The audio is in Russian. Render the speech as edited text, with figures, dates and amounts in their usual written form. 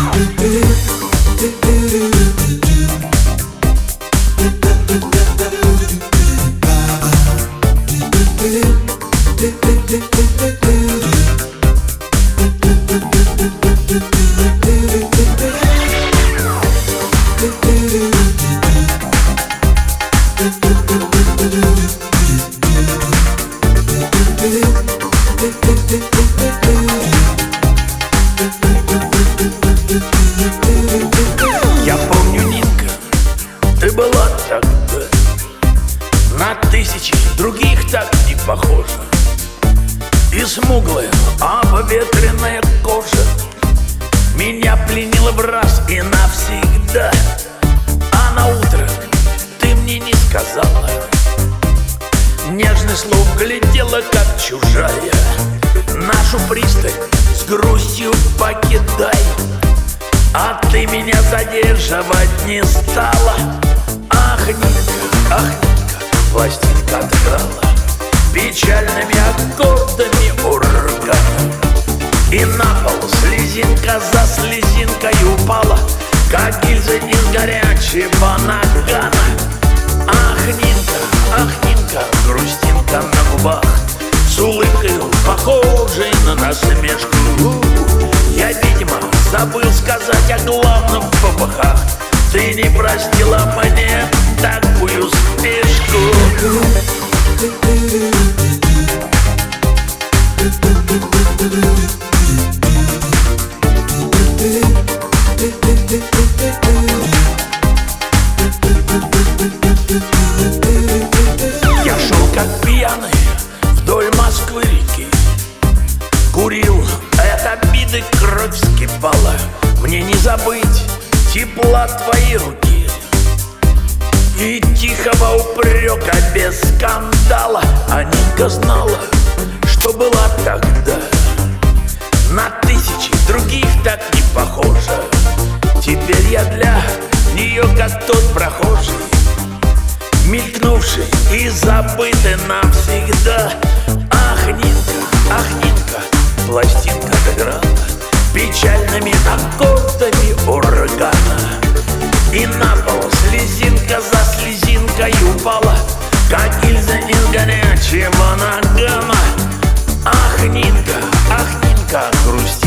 Я помню, Нинка, ты была тогда на тысячи других так не похожа. И смуглая, обветренная кожа меня пленила в раз и навсегда. А на утро ты мне не сказала, нежный слов глядела, как чужая. Нашу пристань с грустью покидай, а ты меня задерживать не стала. Ах, Нинка, пластинка отыграла печальными аккордами органа. И на пол слезинка за слезинкой упала, как гильза из горячего нагана. Ах, Нинка, грустинка на губах, с улыбкой похожей на насмешку. Я, видимо, забыл сказать о главном в попыхах. Ты не простила мне такую спешку. Я шел как пьяный вдоль Москвы-реки, курил, от обиды кровь вскипала. Мне не забыть тепла твоей руки и тихого упрека без скандала. А Нинка знала, что была тогда на тысячи других так не похожа. Теперь я для нее как тот прохожий, мелькнувший и забытый навсегда. Ах, Нинка, пластинка отыграла печальными аккордами органа. И на пол слезинка за слезинкой упала, как гильза из горячего нагана. Ах, Нинка, грусть